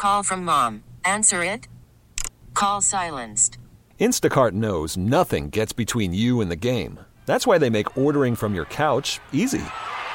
Call from mom. Answer it. Call silenced. Instacart knows nothing gets between you and the game. That's why they make ordering from your couch easy.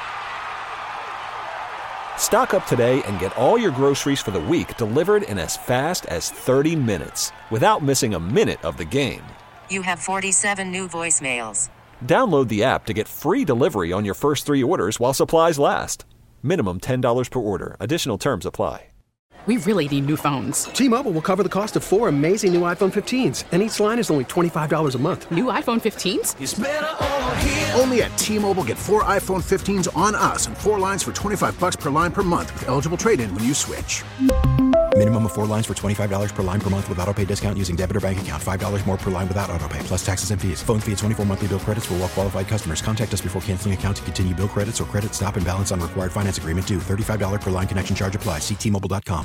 Stock up today and get all your groceries for the week delivered in as fast as 30 minutes without missing a minute of the game. You have 47 new voicemails. Download the app to get free delivery on your first 3 orders while supplies last. Minimum $10 per order. Additional terms apply. We really need new phones. T-Mobile will cover the cost of 4 amazing new iPhone 15s, and each line is only $25 a month. New iPhone 15s? It's better over here. Only at T-Mobile, get 4 iPhone 15s on us and 4 lines for $25 per line per month with eligible trade-in when you switch. Minimum of 4 lines for $25 per line per month with autopay discount using debit or bank account. $5 more per line without autopay, plus taxes and fees. Phone fee at 24 monthly bill credits for well-qualified customers. Contact us before canceling account to continue bill credits or credit stop and balance on required finance agreement due. $35 per line connection charge applies. See T-Mobile.com.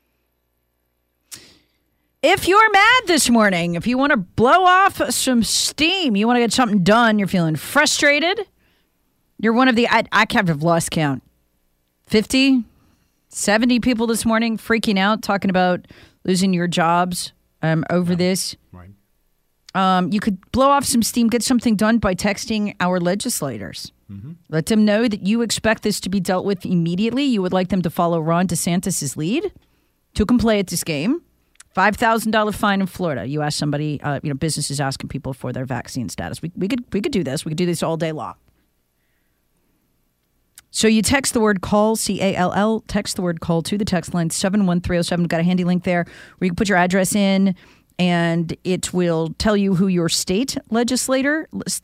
If you're mad this morning, if you want to blow off some steam, you want to get something done, you're feeling frustrated, you're one of the, I kind of lost count, 50, 70 people this morning freaking out, talking about losing your jobs over this. Right. You could blow off some steam, get something done by texting our legislators. Mm-hmm. Let them know that you expect this to be dealt with immediately. You would like them to follow Ron DeSantis' lead to play at this game. $5,000 fine in Florida. You ask somebody, businesses asking people for their vaccine status. We could do this. We could do this all day long. So you text the word call, CALL, text the word call to the text line 71307. We've got a handy link there where you can put your address in and it will tell you who your state legislator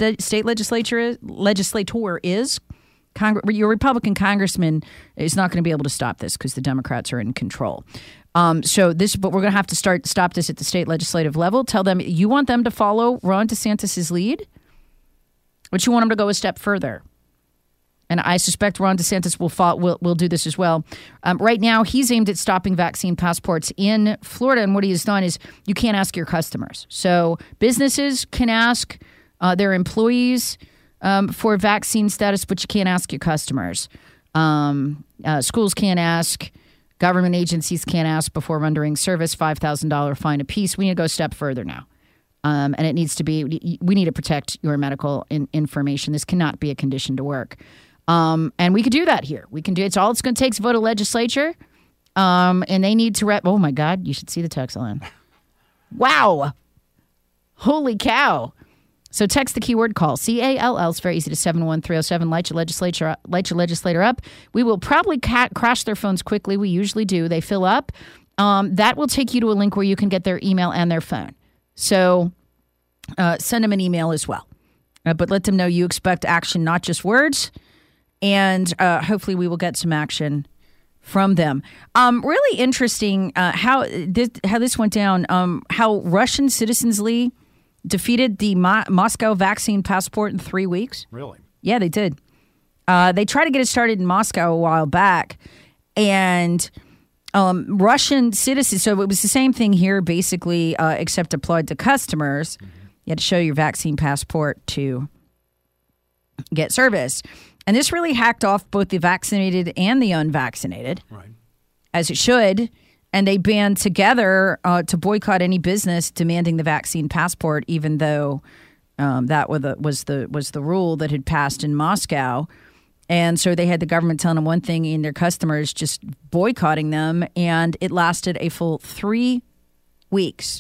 is. Your Republican congressman is not going to be able to stop this because the Democrats are in control. But we're going to have to stop this at the state legislative level. Tell them you want them to follow Ron DeSantis' lead, but you want them to go a step further. And I suspect Ron DeSantis will do this as well. Right now, he's aimed at stopping vaccine passports in Florida. And what he has done is you can't ask your customers. So businesses can ask their employees for vaccine status, but you can't ask your customers. Schools can't ask. Government agencies can't ask before rendering service. $5,000 fine apiece. We need to go a step further now. And it needs to be, we need to protect your medical information. This cannot be a condition to work. And we could do that here. We can do it's all it's going to take is vote a legislature. And they need to oh my God, you should see the text line. Wow. Holy cow. So text the keyword call, CALL. It's very easy to 71307. Light your legislator up. We will probably crash their phones quickly. We usually do. They fill up. That will take you to a link where you can get their email and their phone. So send them an email as well. But let them know you expect action, not just words. And hopefully we will get some action from them. Really interesting how this went down, how Russian Citizens League defeated the Moscow vaccine passport in 3 weeks. Really? Yeah, they did. They tried to get it started in Moscow a while back. And Russian citizens, so it was the same thing here, basically, except applied to customers. Mm-hmm. You had to show your vaccine passport to get service. And this really hacked off both the vaccinated and the unvaccinated, right, as it should. And they band together to boycott any business demanding the vaccine passport, even though that was the rule that had passed in Moscow. And so they had the government telling them one thing and their customers just boycotting them. And it lasted a full 3 weeks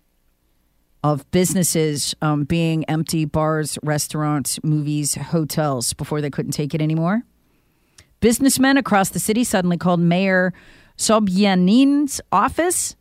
of businesses being empty, bars, restaurants, movies, hotels, before they couldn't take it anymore. Businessmen across the city suddenly called Mayor Sobyanin's office.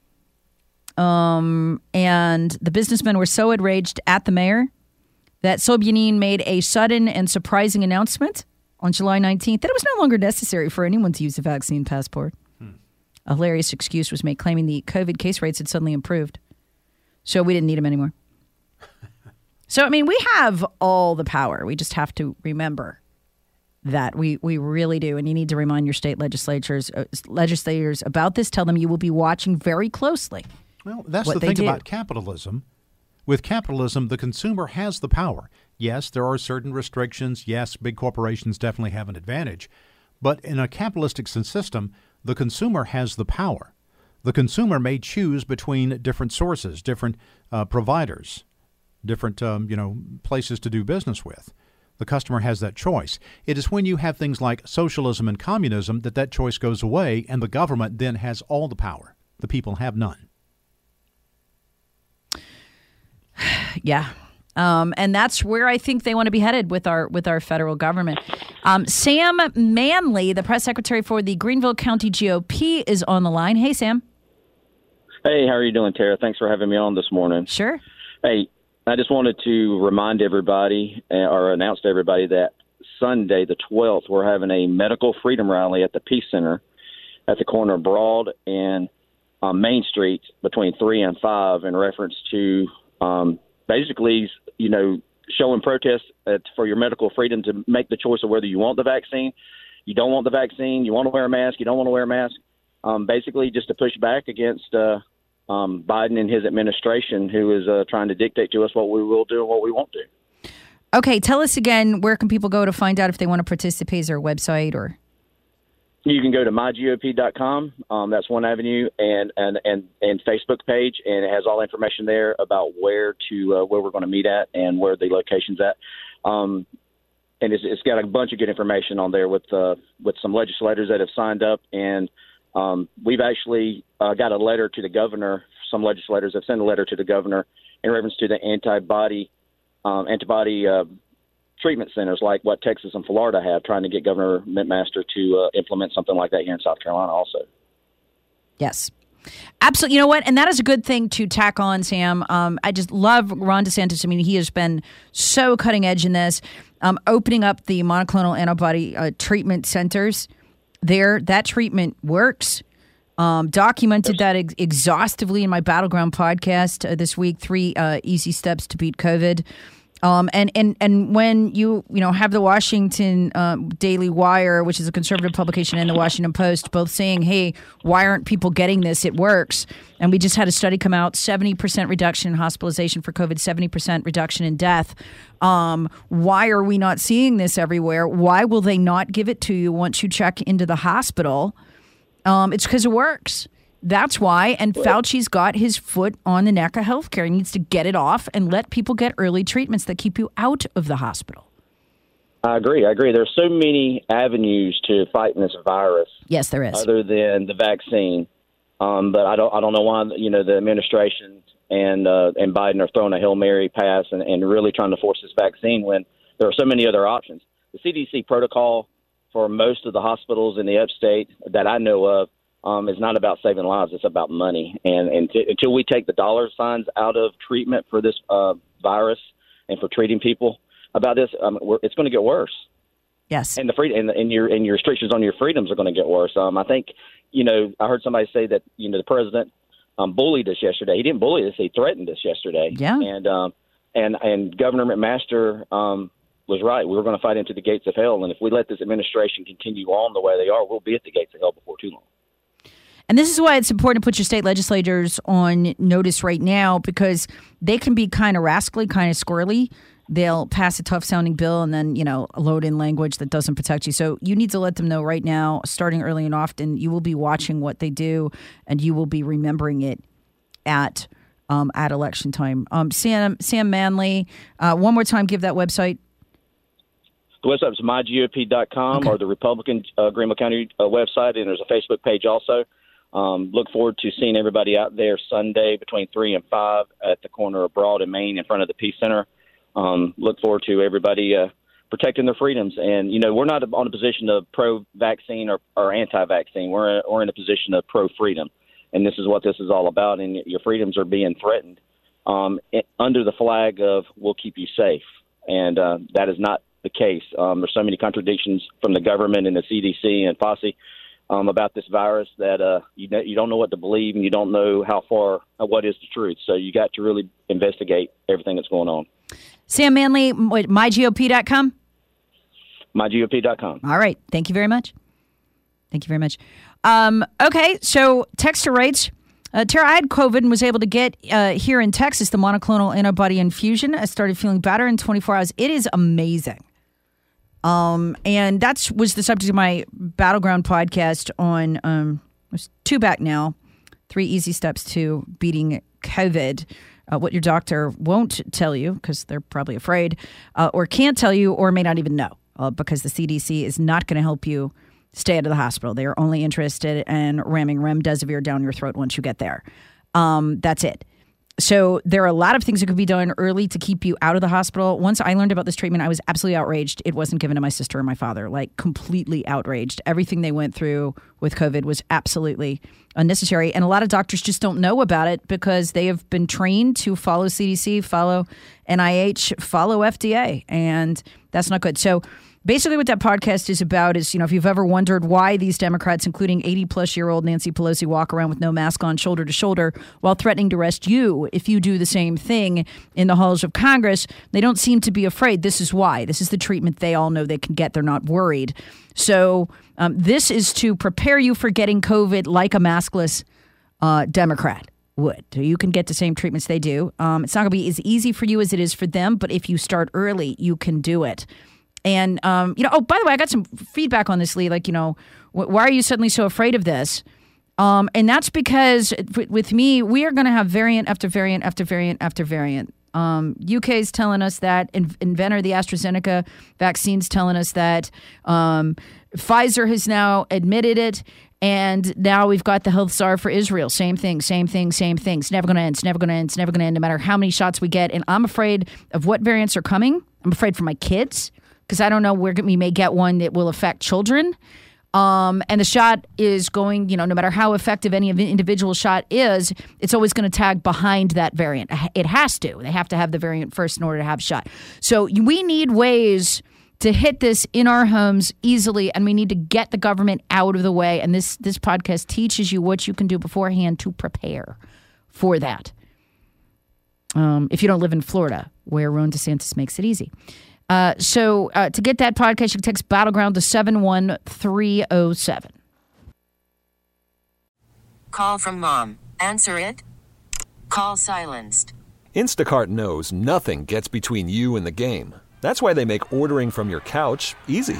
And the businessmen were so enraged at the mayor that Sobyanin made a sudden and surprising announcement on July 19th that it was no longer necessary for anyone to use a vaccine passport. A hilarious excuse was made, claiming the COVID case rates had suddenly improved. So we didn't need them anymore. So, I mean, we have all the power. We just have to remember that we really do. And you need to remind your state legislators about this. Tell them you will be watching very closely. Well, that's the thing about capitalism. With capitalism, the consumer has the power. Yes, there are certain restrictions. Yes, big corporations definitely have an advantage. But in a capitalistic system, the consumer has the power. The consumer may choose between different sources, different providers, different places to do business with. The customer has that choice. It is when you have things like socialism and communism that choice goes away, and the government then has all the power. The people have none. Yeah. And that's where I think they want to be headed with our federal government. Sam Manley, the press secretary for the Greenville County GOP, is on the line. Hey, Sam. Hey, how are you doing, Tara? Thanks for having me on this morning. Sure. Hey, I just wanted to remind everybody or announce to everybody that Sunday, the 12th, we're having a medical freedom rally at the Peace Center at the corner of Broad and Main Street between 3 and 5 in reference to basically, showing protest for your medical freedom to make the choice of whether you want the vaccine, you don't want the vaccine, you want to wear a mask, you don't want to wear a mask. Basically just to push back against Biden and his administration, who is trying to dictate to us what we will do and what we won't do. Okay, tell us again, where can people go to find out if they want to participate? Is there a website or? You can go to mygop.com. That's one avenue, and Facebook page, and it has all information there about where we're going to meet at and where the location's at. And it's got a bunch of good information on there with some legislators that have signed up, and we've actually got a letter to the governor. Some legislators have sent a letter to the governor in reference to the antibody treatment centers like what Texas and Florida have, trying to get Governor McMaster to implement something like that here in South Carolina also. Yes. Absolutely. You know what? And that is a good thing to tack on, Sam. I just love Ron DeSantis. I mean, he has been so cutting edge in this, opening up the monoclonal antibody treatment centers there. That treatment works. Documented that exhaustively in my Battleground podcast this week, 3 easy steps to beat COVID. And when you have the Washington Daily Wire, which is a conservative publication, and the Washington Post, both saying, hey, why aren't people getting this? It works. And we just had a study come out, 70% reduction in hospitalization for COVID, 70% reduction in death. Why are we not seeing this everywhere? Why will they not give it to you once you check into the hospital? It's because it works. That's why. And Fauci's got his foot on the neck of healthcare. He needs to get it off and let people get early treatments that keep you out of the hospital. I agree. There's so many avenues to fighting this virus. Yes, there is. Other than the vaccine. But I don't know why, the administration and Biden are throwing a Hail Mary pass and really trying to force this vaccine when there are so many other options. The CDC protocol for most of the hospitals in the upstate that I know of is not about saving lives. It's about money. And until we take the dollar signs out of treatment for this virus and for treating people about this, it's going to get worse. Yes. And and your restrictions on your freedoms are going to get worse. I think, I heard somebody say that, the president bullied us yesterday. He didn't bully us. He threatened us yesterday. Yeah. And Governor McMaster was right. We were going to fight into the gates of hell. And if we let this administration continue on the way they are, we'll be at the gates of hell before too long. And this is why it's important to put your state legislators on notice right now, because they can be kind of rascally, kind of squirrely. They'll pass a tough-sounding bill and then, load in language that doesn't protect you. So you need to let them know right now, starting early and often. You will be watching what they do, and you will be remembering it at election time. Sam Manley, one more time, give that website. The website is mygop.com, okay, or the Republican Greenville County website, and there's a Facebook page also. Look forward to seeing everybody out there Sunday between 3 and 5 at the corner of Broad and Main in front of the Peace Center. Look forward to everybody protecting their freedoms. And, we're not on a position of pro-vaccine or anti-vaccine. We're in a position of pro-freedom. And this is what this is all about. And your freedoms are being threatened under the flag of we'll keep you safe. And that is not the case. There's so many contradictions from the government and the CDC and Fauci about this virus that you don't know what to believe, and you don't know what is the truth. So you got to really investigate everything that's going on. Sam Manley, mygop.com? mygop.com. All right. Thank you very much. Okay, so Texter writes, Tara, I had COVID and was able to get here in Texas the monoclonal antibody infusion. I started feeling better in 24 hours. It is amazing. And that was the subject of my Battleground podcast on, it was 2 back now, 3 easy steps to beating COVID. What your doctor won't tell you, because they're probably afraid, or can't tell you, or may not even know, because the CDC is not going to help you stay out of the hospital. They are only interested in ramming remdesivir down your throat once you get there. That's it. So there are a lot of things that could be done early to keep you out of the hospital. Once I learned about this treatment, I was absolutely outraged. It wasn't given to my sister or my father, like completely outraged. Everything they went through with COVID was absolutely unnecessary. And a lot of doctors just don't know about it because they have been trained to follow CDC, follow NIH, follow FDA. And that's not good. So basically what that podcast is about is, if you've ever wondered why these Democrats, including 80-plus-year-old Nancy Pelosi, walk around with no mask on, shoulder to shoulder, while threatening to arrest you if you do the same thing in the halls of Congress, they don't seem to be afraid. This is why. This is the treatment they all know they can get. They're not worried. So this is to prepare you for getting COVID like a maskless Democrat would. So you can get the same treatments they do. It's not going to be as easy for you as it is for them, but if you start early, you can do it. And, by the way, I got some feedback on this, Lee. Like, why are you suddenly so afraid of this? And that's because with me, we are going to have variant after variant after variant after variant. UK is telling us that. Inventor, the AstraZeneca vaccine's telling us that. Pfizer has now admitted it. And now we've got the health czar for Israel. Same thing, same thing, same thing. It's never going to end. It's never going to end. It's never going to end, no matter how many shots we get. And I'm afraid of what variants are coming. I'm afraid for my kids, because I don't know where we may get one that will affect children. And the shot is going, no matter how effective any individual shot is, it's always going to tag behind that variant. It has to. They have to have the variant first in order to have a shot. So we need ways to hit this in our homes easily, and we need to get the government out of the way. And this podcast teaches you what you can do beforehand to prepare for that. If you don't live in Florida, where Ron DeSantis makes it easy. So to get that podcast, you can text Battleground to 71307. Call from mom. Answer it. Call silenced. Instacart knows nothing gets between you and the game. That's why they make ordering from your couch easy.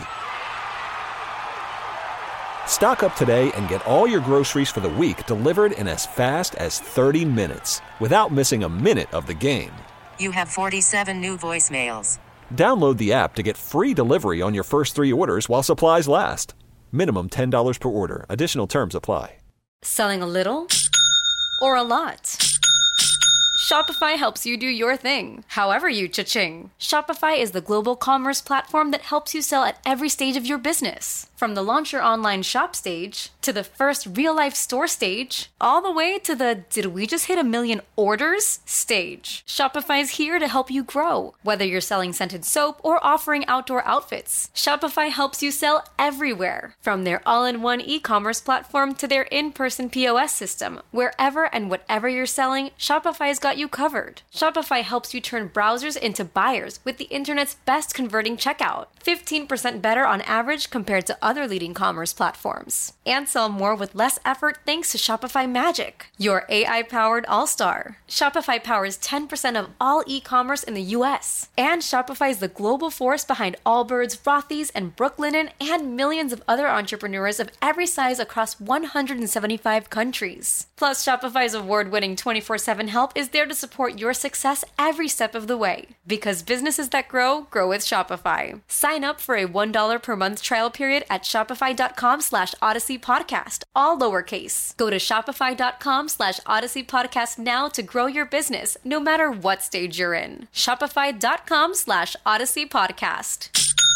Stock up today and get all your groceries for the week delivered in as fast as 30 minutes without missing a minute of the game. You have 47 new voicemails. Download the app to get free delivery on your first 3 orders while supplies last. Minimum $10 per order. Additional terms apply. Selling a little or a lot? Shopify helps you do your thing, however you cha-ching. Shopify is the global commerce platform that helps you sell at every stage of your business. From the launch your online shop stage, to the first real-life store stage, all the way to the did we just hit 1 million orders stage. Shopify's here to help you grow. Whether you're selling scented soap or offering outdoor outfits, Shopify helps you sell everywhere. From their all-in-one e-commerce platform to their in-person POS system, wherever and whatever you're selling, Shopify's got you covered. Shopify helps you turn browsers into buyers with the internet's best converting checkout. 15% better on average compared to other leading commerce platforms. And sell more with less effort thanks to Shopify Magic, your AI-powered all-star. Shopify powers 10% of all e-commerce in the U.S. And Shopify is the global force behind Allbirds, Rothy's, and Brooklinen, and millions of other entrepreneurs of every size across 175 countries. Plus, Shopify's award-winning 24/7 help is there to support your success every step of the way. Because businesses that grow with Shopify. Sign up for a $1 per month trial period at shopify.com/Odyssey Podcast, all lowercase. Go to shopify.com/Odyssey Podcast now to grow your business, no matter what stage you're in. Shopify.com/Odyssey Podcast.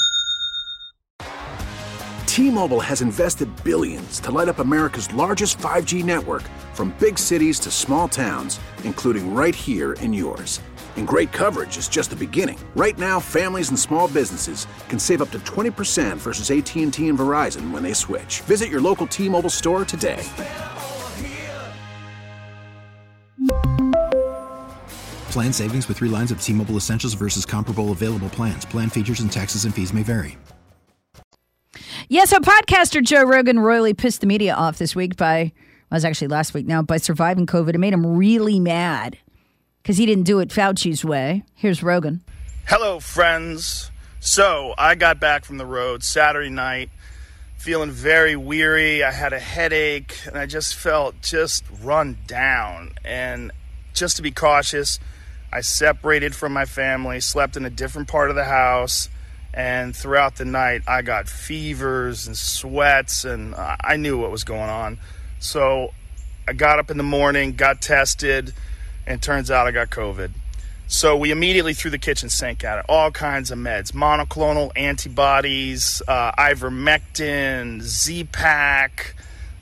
T-Mobile has invested billions to light up America's largest 5G network, from big cities to small towns, including right here in yours. And great coverage is just the beginning. Right now, families and small businesses can save up to 20% versus AT&T and Verizon when they switch. Visit your local T-Mobile store today. Plan savings with 3 lines of T-Mobile Essentials versus comparable available plans. Plan features and taxes and fees may vary. Yeah, so podcaster Joe Rogan royally pissed the media off this week it was actually last week now, by surviving COVID. It made him really mad because he didn't do it Fauci's way. Here's Rogan. Hello, friends. So I got back from the road Saturday night, feeling very weary. I had a headache, and I just felt just run down. And just to be cautious, I separated from my family, slept in a different part of the house, and throughout the night, I got fevers and sweats, and I knew what was going on. So I got up in the morning, got tested, and turns out I got COVID. So we immediately threw the kitchen sink at it. All kinds of meds, monoclonal antibodies, ivermectin, Z-Pak,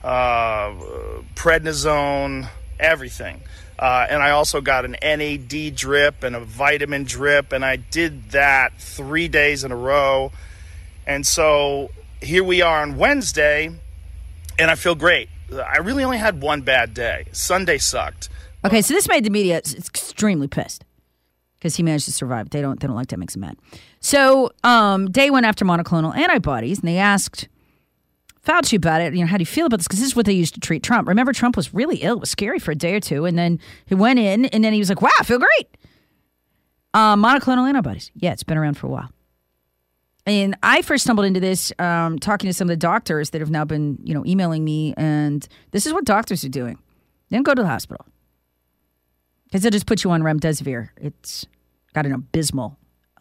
prednisone, everything. And I also got an NAD drip and a vitamin drip, and I did that 3 days in a row. And so here we are on Wednesday, and I feel great. I really only had one bad day. Sunday sucked. Okay, so this made the media extremely pissed because he managed to survive. They don't like that, makes them mad. So they went after monoclonal antibodies, and they asked Fauci about it. How do you feel about this? Because this is what they used to treat Trump. Remember, Trump was really ill. It was scary for a day or two, and then he went in, and then he was like, wow, I feel great. Monoclonal antibodies. Yeah, it's been around for a while. And I first stumbled into this talking to some of the doctors that have now been, emailing me, and this is what doctors are doing. They don't go to the hospital. Because they'll just put you on remdesivir. It's got an abysmal,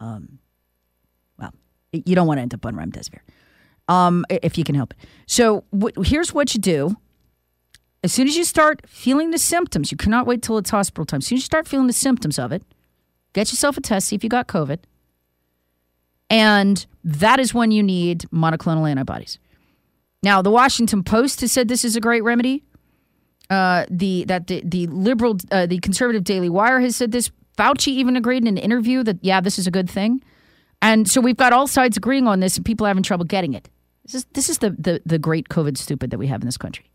you don't want to end up on remdesivir if you can help it. So here's what you do. As soon as you start feeling the symptoms, you cannot wait till it's hospital time. As soon as you start feeling the symptoms of it, get yourself a test, see if you got COVID. And that is when you need monoclonal antibodies. Now, the Washington Post has said this is a great remedy. The liberal, the conservative Daily Wire has said this. Fauci even agreed in an interview that, yeah, this is a good thing. And so we've got all sides agreeing on this, and people are having trouble getting it. This is the great COVID stupid that we have in this country.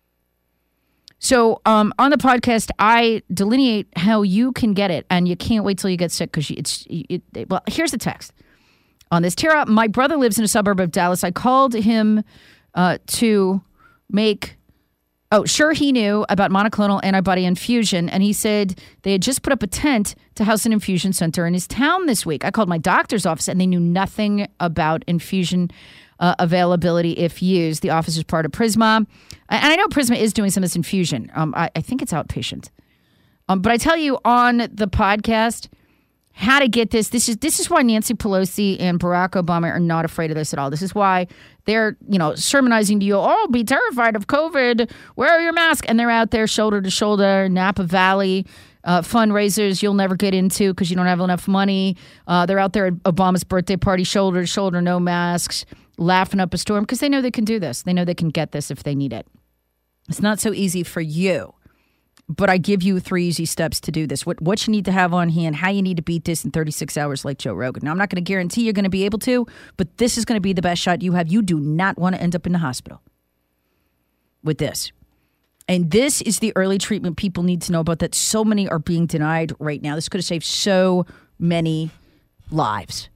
So on the podcast, I delineate how you can get it, and you can't wait till you get sick because well, here's the text on this. Tara, my brother lives in a suburb of Dallas. I called him to make... Oh, sure, he knew about monoclonal antibody infusion, and he said they had just put up a tent to house an infusion center in his town this week. I called my doctor's office, and they knew nothing about infusion availability if used. The office is part of Prisma, and I know Prisma is doing some of this infusion. I think it's outpatient. But I tell you on the podcast how to get this. This is why Nancy Pelosi and Barack Obama are not afraid of this at all. This is why they're, sermonizing to you, oh, be terrified of COVID, wear your mask. And they're out there shoulder to shoulder, Napa Valley, fundraisers you'll never get into because you don't have enough money. They're out there at Obama's birthday party, shoulder to shoulder, no masks, laughing up a storm because they know they can do this. They know they can get this if they need it. It's not so easy for you. But I give you 3 easy steps to do this. What you need to have on hand, how you need to beat this in 36 hours like Joe Rogan. Now, I'm not going to guarantee you're going to be able to, but this is going to be the best shot you have. You do not want to end up in the hospital with this. And this is the early treatment people need to know about that so many are being denied right now. This could have saved so many lives.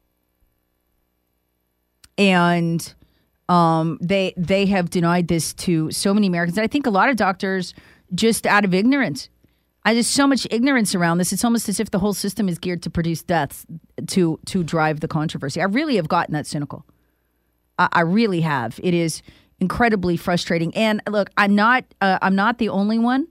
And they have denied this to so many Americans. And I think a lot of doctors... just out of ignorance. There's so much ignorance around this. It's almost as if the whole system is geared to produce deaths to drive the controversy. I really have gotten that cynical. I really have. It is incredibly frustrating. And look, I'm not the only one.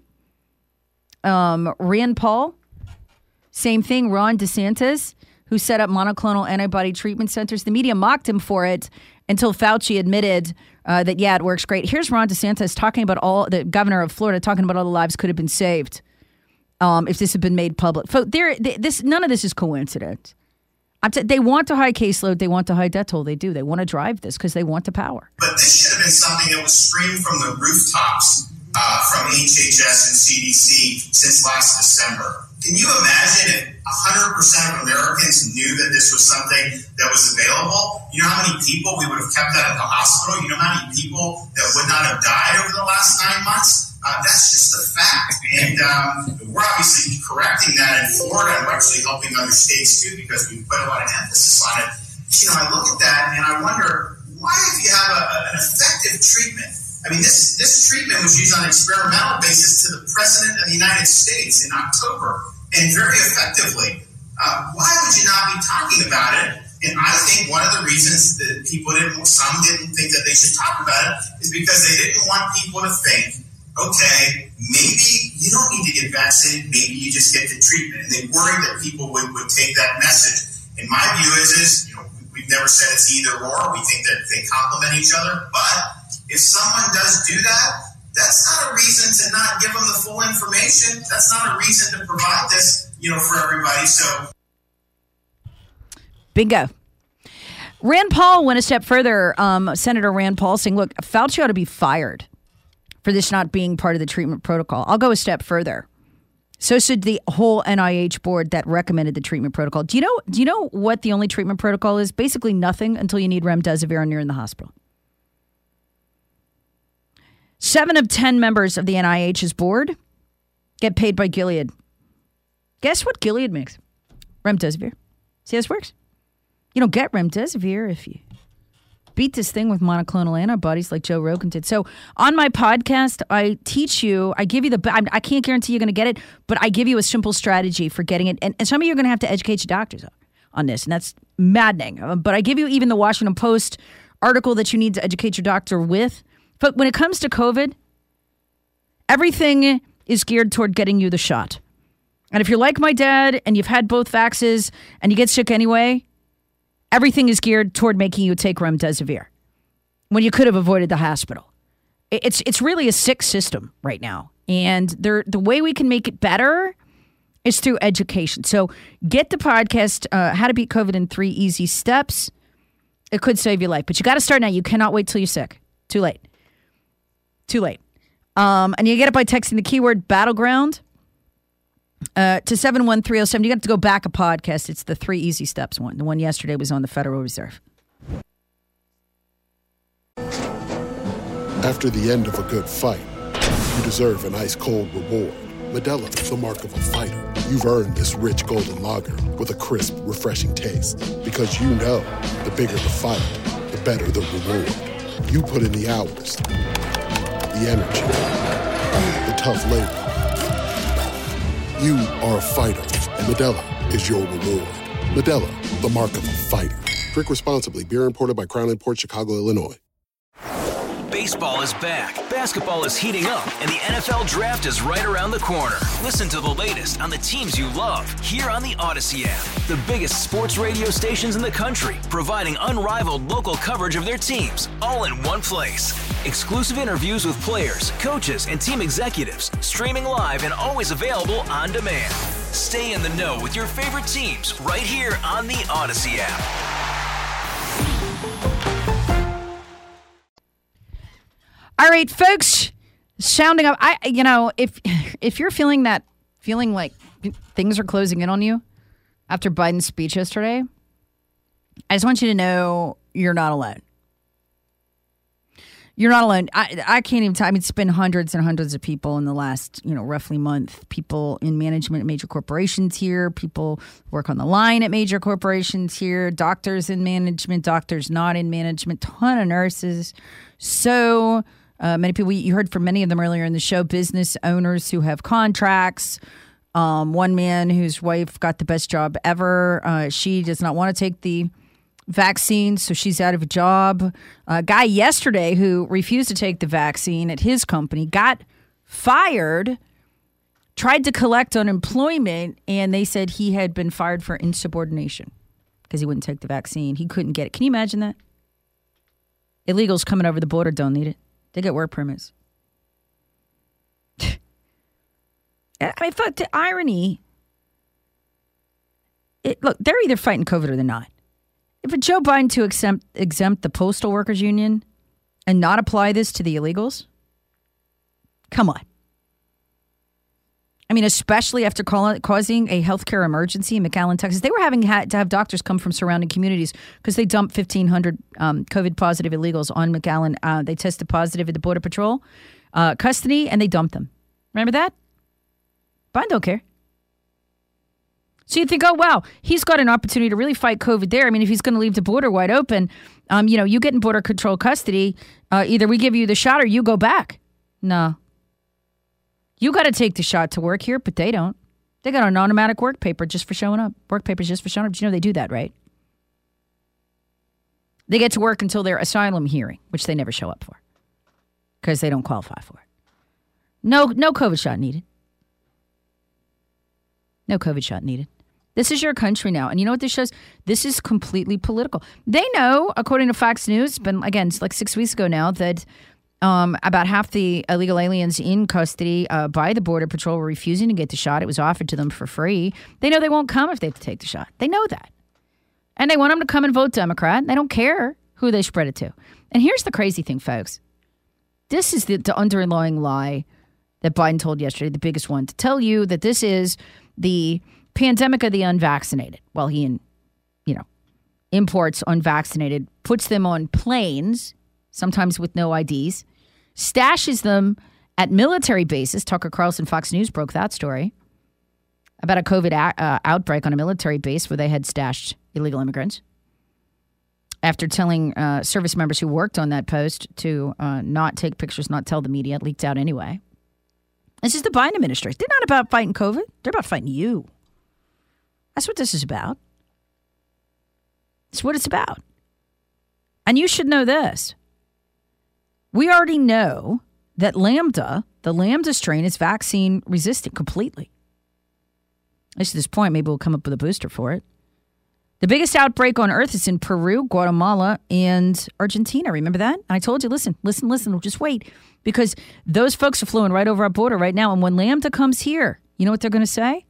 Rand Paul, same thing. Ron DeSantis, who set up monoclonal antibody treatment centers. The media mocked him for it until Fauci admitted that, yeah, it works great. Here's Ron DeSantis talking about the governor of Florida, talking about all the lives could have been saved if this had been made public. None of this is coincidence. They want a high caseload. They want a high death toll. They do. They want to drive this because they want the power. But this should have been something that was screamed from the rooftops from HHS and CDC since last December. Can you imagine if 100% of Americans knew that this was something that was available? You know how many people we would have kept out of the hospital? You know how many people that would not have died over the last 9 months? That's just a fact. And we're obviously correcting that in Florida, and we're actually helping other states too because we put a lot of emphasis on it. I look at that and I wonder, why if you have an effective treatment? I mean, this treatment was used on an experimental basis to the President of the United States in October, and very effectively. Why would you not be talking about it And I think one of the reasons that some didn't think that they should talk about it is because they didn't want people to think, okay, maybe you don't need to get vaccinated, maybe you just get the treatment. And they worried that people would take that message. And my view is, we've never said it's either or. We think that they complement each other. But if someone does do that, that's not a reason to not give them the full information. That's not a reason to provide this, for everybody. So. Bingo. Rand Paul went a step further. Senator Rand Paul saying, look, Fauci ought to be fired for this not being part of the treatment protocol. I'll go a step further. So should the whole NIH board that recommended the treatment protocol. Do you know what the only treatment protocol is? Basically nothing until you need remdesivir and you're in the hospital. 7 of 10 members of the NIH's board get paid by Gilead. Guess what Gilead makes? Remdesivir. See how this works? You don't get remdesivir if you beat this thing with monoclonal antibodies like Joe Rogan did. So on my podcast, I teach you, I give you I can't guarantee you're going to get it, but I give you a simple strategy for getting it. And some of you are going to have to educate your doctors on this, and that's maddening. But I give you even the Washington Post article that you need to educate your doctor with. But when it comes to COVID, everything is geared toward getting you the shot. And if you're like my dad and you've had both vaxes and you get sick anyway, everything is geared toward making you take remdesivir when you could have avoided the hospital. It's really a sick system right now. And the way we can make it better is through education. So get the podcast, How to Beat COVID in 3 Easy Steps. It could save your life. But you got to start now. You cannot wait till you're sick. Too late. And you get it by texting the keyword battleground to 71307. You got to go back a podcast. It's the 3 Easy Steps one. The one yesterday was on the Federal Reserve. After the end of a good fight, you deserve an ice-cold reward. Modelo is the mark of a fighter. You've earned this rich golden lager with a crisp, refreshing taste. Because you know, the bigger the fight, the better the reward. You put in the hours, the energy, the tough labor. You are a fighter, and Modelo is your reward. Modelo, the mark of a fighter. Drink responsibly. Beer imported by Crown Imports, Chicago, Illinois. Baseball is back, basketball is heating up, and the NFL Draft is right around the corner. Listen to the latest on the teams you love here on the Odyssey app. The biggest sports radio stations in the country, providing unrivaled local coverage of their teams, all in one place. Exclusive interviews with players, coaches, and team executives, streaming live and always available on demand. Stay in the know with your favorite teams right here on the Odyssey app. All right, folks, sounding up. If you're feeling like things are closing in on you after Biden's speech yesterday, I just want you to know you're not alone. You're not alone. I can't even tell. I mean, it's been hundreds and hundreds of people in the last, roughly month. People in management at major corporations here. People work on the line at major corporations here. Doctors in management. Doctors not in management. Ton of nurses. So many people. You heard from many of them earlier in the show. Business owners who have contracts. One man whose wife got the best job ever. She does not want to take the vaccine, so she's out of a job. A guy yesterday who refused to take the vaccine at his company got fired, tried to collect unemployment, and they said he had been fired for insubordination because he wouldn't take the vaccine. He couldn't get it. Can you imagine that? Illegals coming over the border don't need it. They get work permits. I mean, fuck, the irony. Look, they're either fighting COVID or they're not. If Joe Biden to exempt the Postal Workers Union and not apply this to the illegals, come on. I mean, especially after causing a healthcare emergency in McAllen, Texas. They were had to have doctors come from surrounding communities because they dumped 1,500 COVID-positive illegals on McAllen. They tested positive at the Border Patrol custody, and they dumped them. Remember that? Biden don't care. So you think, oh, wow, he's got an opportunity to really fight COVID there. I mean, if he's going to leave the border wide open, you get in Border Control custody, either we give you the shot or you go back. No. You got to take the shot to work here, but they don't. They got an automatic work paper just for showing up. Work papers just for showing up. Did you know they do that, right? They get to work until their asylum hearing, which they never show up for because they don't qualify for it. No COVID shot needed. No COVID shot needed. This is your country now. And you know what this shows? This is completely political. They know, according to Fox News, it's like 6 weeks ago now, that about half the illegal aliens in custody by the Border Patrol were refusing to get the shot. It was offered to them for free. They know they won't come if they have to take the shot. They know that. And they want them to come and vote Democrat. They don't care who they spread it to. And here's the crazy thing, folks. This is the underlying lie that Biden told yesterday, the biggest one, to tell you that this is the pandemic of the unvaccinated. Well, he, imports unvaccinated, puts them on planes, sometimes with no IDs, stashes them at military bases. Tucker Carlson, Fox News broke that story about a COVID outbreak on a military base where they had stashed illegal immigrants. After telling service members who worked on that post to not take pictures, not tell the media, it leaked out anyway. This is the Biden administration. They're not about fighting COVID. They're about fighting you. That's what this is about. It's what it's about. And you should know this. We already know that Lambda, the Lambda strain, is vaccine resistant completely. At least at this point, maybe we'll come up with a booster for it. The biggest outbreak on earth is in Peru, Guatemala, and Argentina. Remember that? And I told you, listen, just wait. Because those folks are flowing right over our border right now. And when Lambda comes here, you know what they're going to say?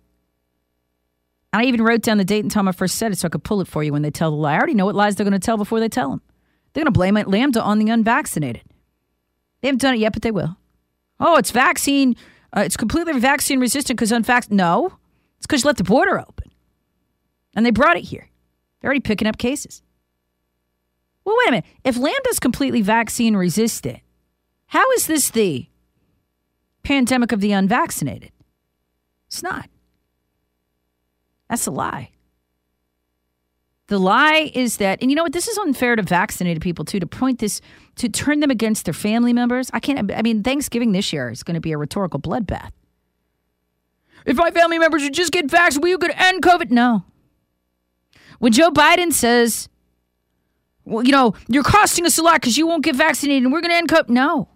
And I even wrote down the date and time I first said it so I could pull it for you when they tell the lie. I already know what lies they're going to tell before they tell them. They're going to blame Lambda on the unvaccinated. They haven't done it yet, but they will. Oh, it's vaccine. It's completely vaccine resistant because unvaccinated. No, it's because you left the border open. And they brought it here. They're already picking up cases. Well, wait a minute. If Lambda's completely vaccine resistant, how is this the pandemic of the unvaccinated? It's not. That's a lie. The lie is that, and you know what? This is unfair to vaccinated people, too, to point this, to turn them against their family members. Thanksgiving this year is going to be a rhetorical bloodbath. If my family members would just get vaccinated, we could end COVID. No. When Joe Biden says, well, you're costing us a lot because you won't get vaccinated and we're going to end COVID. No,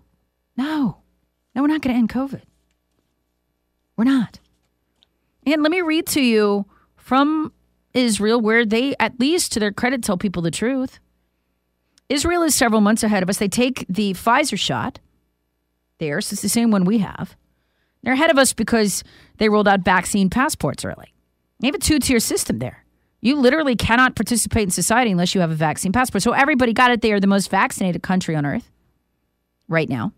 we're not going to end COVID. We're not. And let me read to you from Israel, where they, at least to their credit, tell people the truth. Israel is several months ahead of us. They take the Pfizer shot. Theirs is the same one we have. They're ahead of us because they rolled out vaccine passports early. They have a two-tier system there. You literally cannot participate in society unless you have a vaccine passport. So everybody got it. They are the most vaccinated country on earth right now.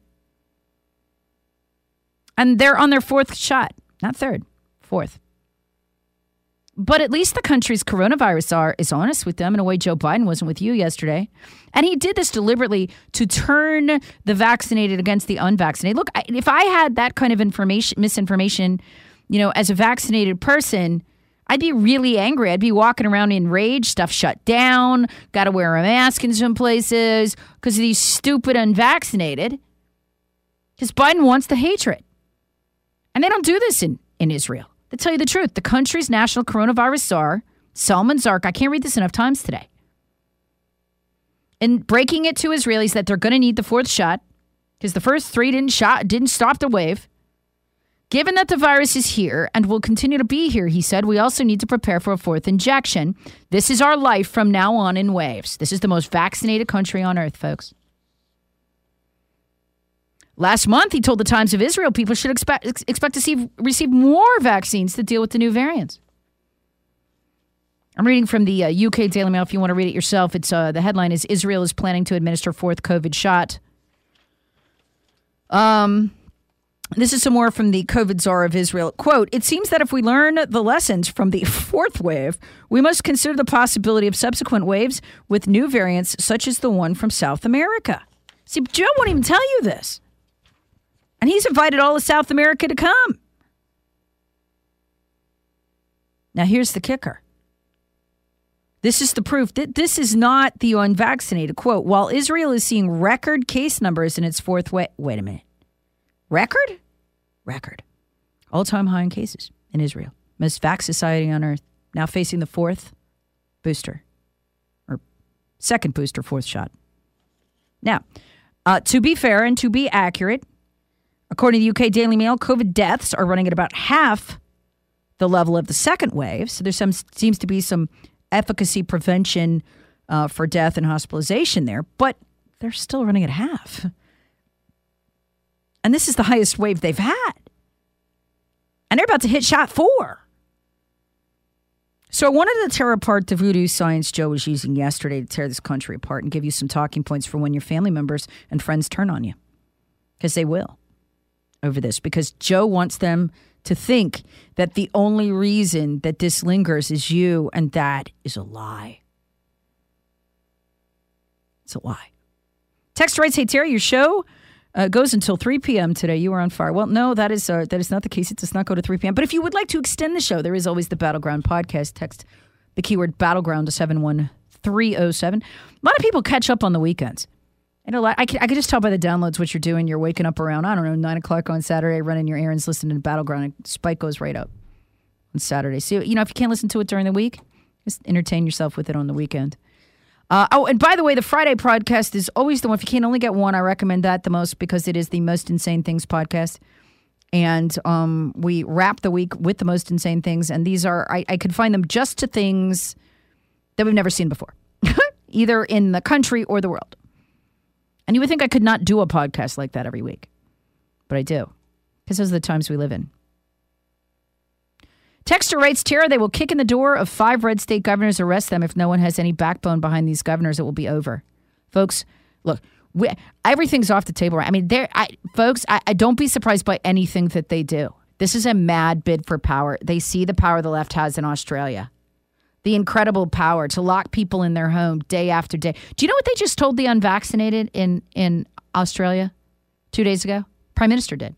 And they're on their fourth shot. Not third, fourth. But at least the country's coronavirus czar is honest with them in a way Joe Biden wasn't with you yesterday. And he did this deliberately to turn the vaccinated against the unvaccinated. Look, if I had that kind of misinformation, as a vaccinated person, I'd be really angry. I'd be walking around in rage, stuff shut down, got to wear a mask in some places because of these stupid unvaccinated. Because Biden wants the hatred. And they don't do this in Israel. To tell you the truth, the country's national coronavirus czar, Salman Zark, I can't read this enough times today, and breaking it to Israelis that they're going to need the fourth shot because the first three didn't stop the wave. Given that the virus is here and will continue to be here, he said, we also need to prepare for a fourth injection. This is our life from now on in waves. This is the most vaccinated country on earth, folks. Last month, he told the Times of Israel people should expect to receive more vaccines to deal with the new variants. I'm reading from the UK Daily Mail. If you want to read it yourself, it's the headline is Israel is planning to administer fourth COVID shot. This is some more from the COVID czar of Israel. Quote, it seems that if we learn the lessons from the fourth wave, we must consider the possibility of subsequent waves with new variants, such as the one from South America. See, Joe won't even tell you this. And he's invited all of South America to come. Now, here's the kicker. This is the proof that this is not the unvaccinated. Quote, while Israel is seeing record case numbers in its fourth wave. Wait a minute. Record? All-time high in cases in Israel. Most vax society on earth. Now facing the fourth booster. Or Second booster, fourth shot. Now, to be fair and to be accurate, according to the UK Daily Mail, COVID deaths are running at about half the level of the second wave. So there seems to be some efficacy prevention for death and hospitalization there, but they're still running at half. And this is the highest wave they've had. And they're about to hit shot 4. So I wanted to tear apart the voodoo science Joe was using yesterday to tear this country apart and give you some talking points for when your family members and friends turn on you. Because they will over this. Because Joe wants them to think that the only reason that this lingers is you, and that is a lie. It's a lie. Text writes, hey, Terry, your show goes until 3 p.m. today. You were on fire. Well, no, that is not the case. It does not go to 3 p.m. But if you would like to extend the show, there is always the Battleground podcast. Text the keyword Battleground to 71307. A lot of people catch up on the weekends. And I could just tell by the downloads what you're doing. You're waking up around, 9 o'clock on Saturday, running your errands, listening to Battleground, and spike goes right up on Saturday. So, if you can't listen to it during the week, just entertain yourself with it on the weekend. And by the way, the Friday podcast is always the one. If you can only get one, I recommend that the most because it is the Most Insane Things podcast. And we wrap the week with the Most Insane Things. And these are, I could find them just to things that we've never seen before, either in the country or the world. And you would think I could not do a podcast like that every week. But I do. Because those are the times we live in. Texter writes, Tara, they will kick in the door of 5 red state governors, arrest them. If no one has any backbone behind these governors, it will be over. Folks, look, everything's off the table. I mean, folks, I don't be surprised by anything that they do. This is a mad bid for power. They see the power the left has in Australia. The incredible power to lock people in their home day after day. Do you know what they just told the unvaccinated in Australia 2 days ago? Prime Minister did.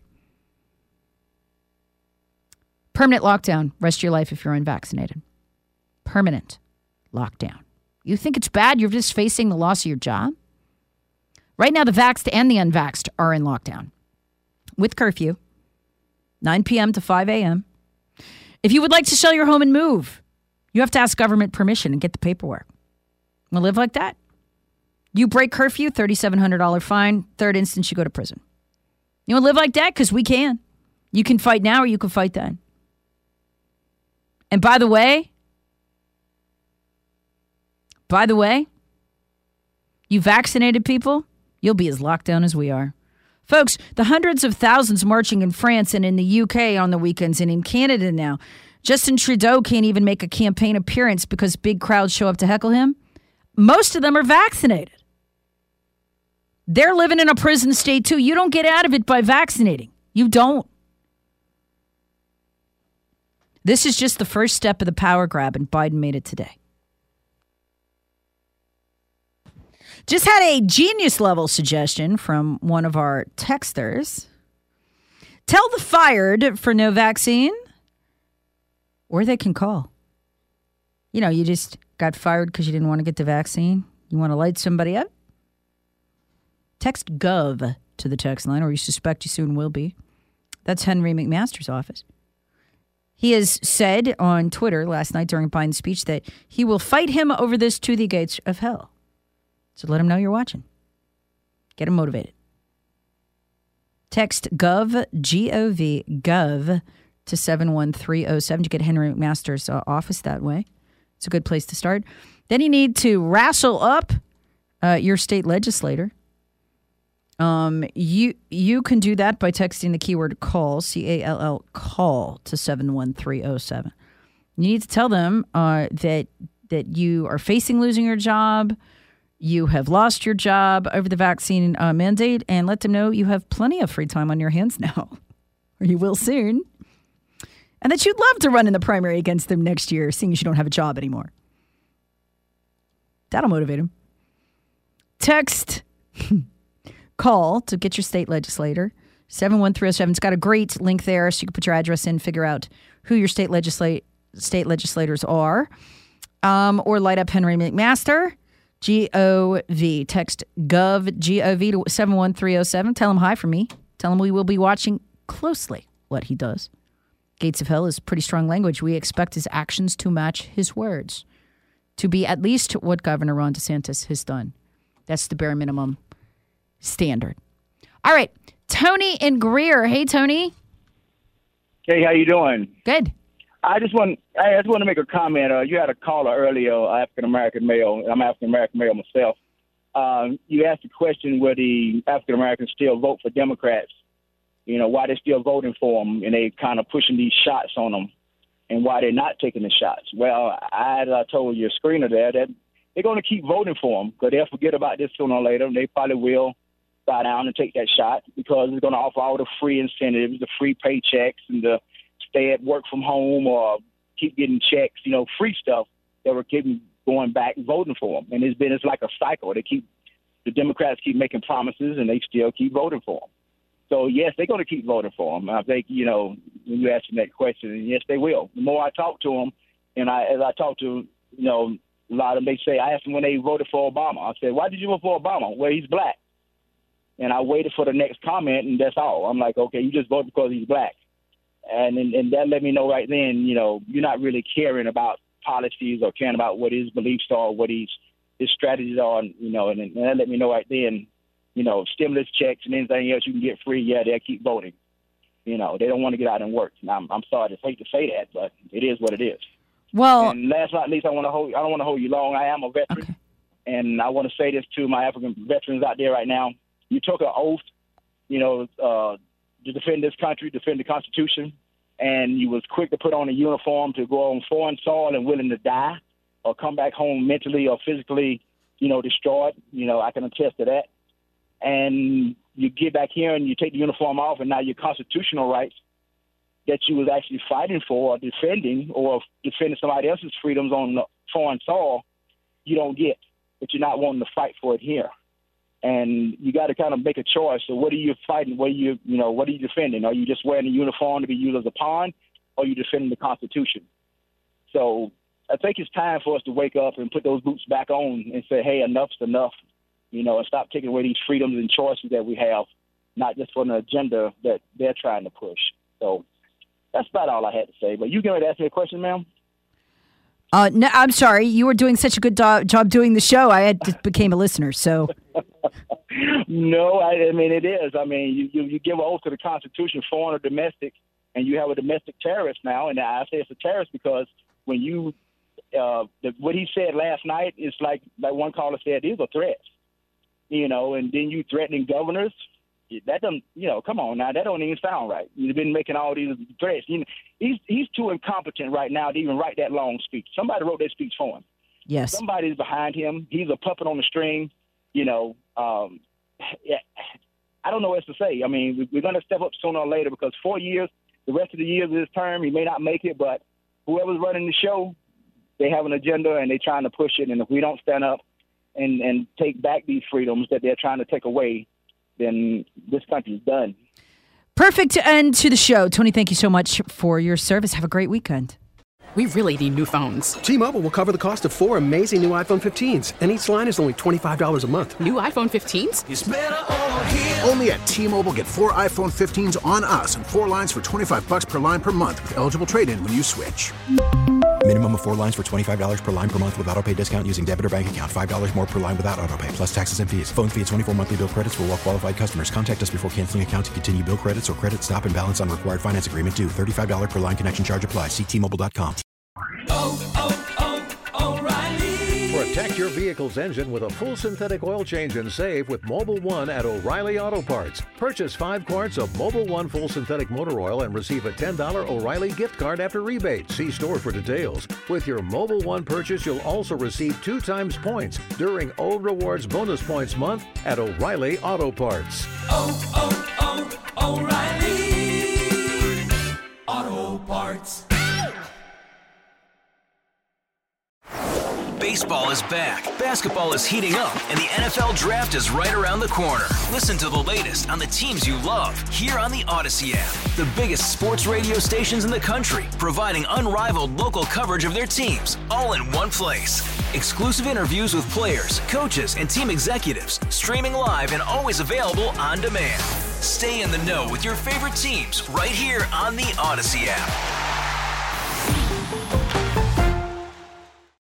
Permanent lockdown. Rest of your life if you're unvaccinated. Permanent lockdown. You think it's bad? You're just facing the loss of your job? Right now, the vaxxed and the unvaxxed are in lockdown with curfew, 9 p.m. to 5 a.m. If you would like to sell your home and move, you have to ask government permission and get the paperwork. Want to live like that? You break curfew, $3,700 fine. Third instance, you go to prison. You want to live like that? Because we can. You can fight now or you can fight then. And by the way, you vaccinated people, you'll be as locked down as we are. Folks, the hundreds of thousands marching in France and in the UK on the weekends and in Canada now. Justin Trudeau can't even make a campaign appearance because big crowds show up to heckle him. Most of them are vaccinated. They're living in a prison state too. You don't get out of it by vaccinating. You don't. This is just the first step of the power grab, and Biden made it today. Just had a genius level suggestion from one of our texters. Tell the fired for no vaccine, or they can call. You just got fired because you didn't want to get the vaccine. You want to light somebody up? Text GOV to the text line, or you suspect you soon will be. That's Henry McMaster's office. He has said on Twitter last night during Biden's speech that he will fight him over this to the gates of hell. So let him know you're watching. Get him motivated. Text GOV, G-O-V, GOV to 71307 to get Henry McMaster's office that way. It's a good place to start. Then you need to wrestle up your state legislator. You can do that by texting the keyword call, C-A-L-L, call to 71307. You need to tell them that you are facing losing your job, you have lost your job over the vaccine mandate, and let them know you have plenty of free time on your hands now, or you will soon, and that you'd love to run in the primary against them next year, seeing as you don't have a job anymore. That'll motivate them. Text... Call to get your state legislator, 71307. It's got a great link there so you can put your address in, figure out who your state legislators are, or light up Henry McMaster, G-O-V. Text GOV, G-O-V to 71307. Tell him hi from me. Tell him we will be watching closely what he does. Gates of hell is pretty strong language. We expect his actions to match his words. to be at least what Governor Ron DeSantis has done. That's the bare minimum standard. All right. Tony in Greer. Hey, Tony. Hey, how you doing? Good. I just want to make a comment. You had a caller earlier, African-American male. I'm African-American male myself. You asked the question whether the African-Americans still vote for Democrats, why they're still voting for them, and they kind of pushing these shots on them, and why they're not taking the shots. Well, as I told your screener there, that they're going to keep voting for them because they'll forget about this sooner or later. They probably will bow down and take that shot because it's going to offer all the free incentives, the free paychecks, and the stay at work from home or keep getting checks, free stuff that we're keeping going back and voting for them. And it's like a cycle. The Democrats keep making promises and they still keep voting for them. So yes, they're going to keep voting for them. I think, when you ask them that question, and yes, they will. The more I talk to them, and as I talk to, a lot of them, they say, I asked them when they voted for Obama. I said, why did you vote for Obama? Well, he's black. And I waited for the next comment, and that's all. I'm like, okay, you just voted because he's black. And that let me know right then, you're not really caring about policies or caring about what his beliefs are, what his strategies are, and that let me know right then, stimulus checks and anything else you can get free, yeah, they'll keep voting. They don't want to get out and work. Now, I'm sorry to hate to say that, but it is what it is. Well, and last but not least, I don't want to hold you long. I am a veteran, and I want to say this to my African veterans out there right now. You took an oath, to defend this country, defend the Constitution, and you was quick to put on a uniform to go on foreign soil and willing to die or come back home mentally or physically, destroyed. I can attest to that. And you get back here and you take the uniform off, and now your constitutional rights that you was actually fighting for or defending somebody else's freedoms on foreign soil, you don't get, but you're not wanting to fight for it here. And you got to kind of make a choice. So what are you fighting? What are you defending? Are you just wearing a uniform to be used as a pawn, or are you defending the Constitution? So I think it's time for us to wake up and put those boots back on and say, hey, enough's enough, and stop taking away these freedoms and choices that we have, not just for an agenda that they're trying to push. So that's about all I had to say. But you going to ask me a question, ma'am? No, I'm sorry. You were doing such a good job doing the show. I just became a listener, so. No, I mean, it is. I mean, you give an oath to the Constitution, foreign or domestic, and you have a domestic terrorist now. And I say it's a terrorist because when you what he said last night is like one caller said, these are threats, and then you threatening governors. That doesn't, come on now, that don't even sound right. You've been making all these threats. He's too incompetent right now to even write that long speech. Somebody wrote that speech for him. Yes. Somebody's behind him. He's a puppet on the string. I don't know what else to say. I mean, we're going to step up sooner or later because 4 years, the rest of the years of this term, he may not make it, but whoever's running the show, they have an agenda and they're trying to push it. And if we don't stand up and take back these freedoms that they're trying to take away, then this country's done. Perfect end to the show. Tony, thank you so much for your service. Have a great weekend. We really need new phones. T-Mobile will cover the cost of 4 amazing new iPhone 15s, and each line is only $25 a month. New iPhone 15s? It's better over here. Only at T-Mobile, get 4 iPhone 15s on us and 4 lines for $25 per line per month with eligible trade-in when you switch. Minimum of 4 lines for $25 per line per month with autopay discount using debit or bank account. $5 more per line without autopay, plus taxes and fees. Phone fee at 24 monthly bill credits for well-qualified customers. Contact us before canceling account to continue bill credits or credit stop and balance on required finance agreement due. $35 per line connection charge applies. See T-Mobile.com. O'Reilly. Protect your vehicle's engine with a full synthetic oil change and save with Mobil 1 at O'Reilly Auto Parts. Purchase 5 quarts of Mobil 1 full synthetic motor oil and receive a $10 O'Reilly gift card after rebate. See store for details. With your Mobil 1 purchase, you'll also receive 2 times points during Old Rewards Bonus Points Month at O'Reilly Auto Parts. O'Reilly Auto Parts. Baseball is back, basketball is heating up, and the NFL Draft is right around the corner. Listen to the latest on the teams you love here on the Odyssey app. The biggest sports radio stations in the country, providing unrivaled local coverage of their teams, all in one place. Exclusive interviews with players, coaches, and team executives, streaming live and always available on demand. Stay in the know with your favorite teams right here on the Odyssey app.